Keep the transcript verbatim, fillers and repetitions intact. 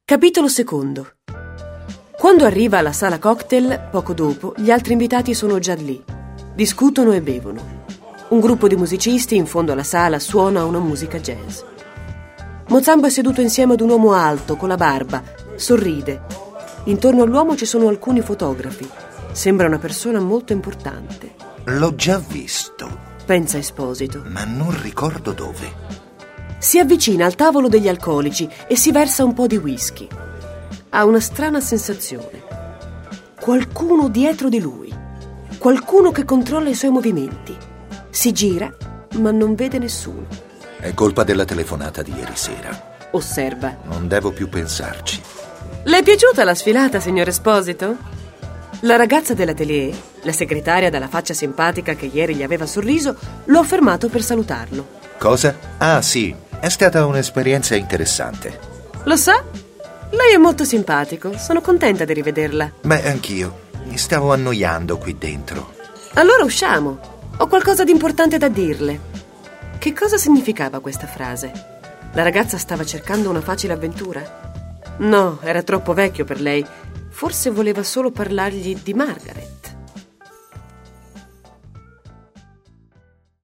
Capitolo secondo. Quando arriva alla sala cocktail, poco dopo, gli altri invitati sono già lì. Discutono e bevono. Un gruppo di musicisti in fondo alla sala suona una musica jazz. Mozambo è seduto insieme ad un uomo alto, con la barba, sorride. Intorno all'uomo ci sono alcuni fotografi. Sembra una persona molto importante. L'ho già visto, pensa Esposito, ma non ricordo dove. Si avvicina al tavolo degli alcolici e si versa un po' di whisky. Ha una strana sensazione. Qualcuno dietro di lui. Qualcuno che controlla i suoi movimenti. Si gira, ma non vede nessuno. È colpa della telefonata di ieri sera. Osserva. Non devo più pensarci. Le è piaciuta la sfilata, signor Esposito? La ragazza dell'atelier, la segretaria dalla faccia simpatica che ieri gli aveva sorriso, lo ha fermato per salutarlo. Cosa? Ah, sì. È stata un'esperienza interessante. Lo sa? Lei è molto simpatico. Sono contenta di rivederla. Beh, anch'io. Mi stavo annoiando qui dentro. Allora usciamo. Ho qualcosa di importante da dirle. Che cosa significava questa frase? La ragazza stava cercando una facile avventura? No, era troppo vecchio per lei. Forse voleva solo parlargli di Margaret.